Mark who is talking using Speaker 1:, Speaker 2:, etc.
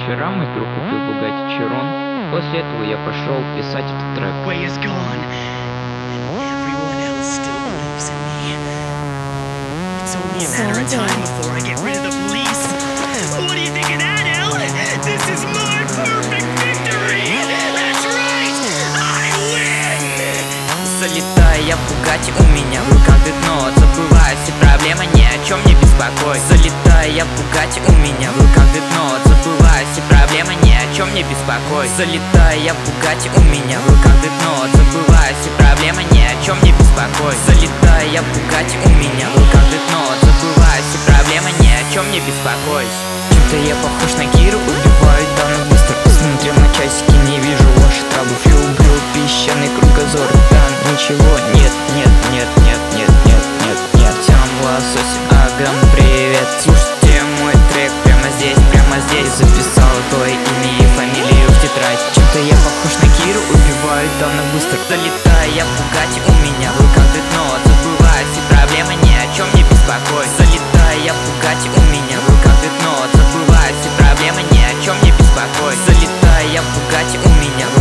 Speaker 1: Вчера мой друг купил Bugatti Chiron. После этого я пошел писать этот трек.
Speaker 2: Way is gone, and everyone else still believes in me. It's only a matter of time before I get rid of the police. What do you think of that, Elle? This is my perfect victory! That's right! I win!
Speaker 3: Залетаю я в Bugatti, у меня в руках дно. Забываю все проблемы, ни о чем не беспокойся. Залетаю я в Bugatti, у меня в руках дно. Забываю все проблемы, ни о чем не беспокойся. Залетаю я в Bugatti, у меня в руках дно. Забываю все проблемы, ни о чем не беспокойся. Залетаю я в Bugatti, у меня в руках дно. Забываю все проблемы, ни о чем не беспокойся. Чем-то я похож на Киру, убиваю данных быстро. Посмотрел на часики, не вижу ваши травы. Люблю песчаный кругозор. Да, ничего, нет, нет, нет, нет, нет, нет, нет, нет. Всем лосось, огромный привет. Слушайте мой трек прямо здесь, записал твое имя и фамилию в тетрадь. Чем-то я похож на Киру, убиваю данных быстро. Залетаю я в Bugatti, у меня в руках дно. Забываю все проблемы, ни о чем не беспокойся. Залетаю я в Bugatti, у меня в руках дно. Забываю все проблемы, ни о чем не беспокойся. Залетаю я в Bugatti, у меня в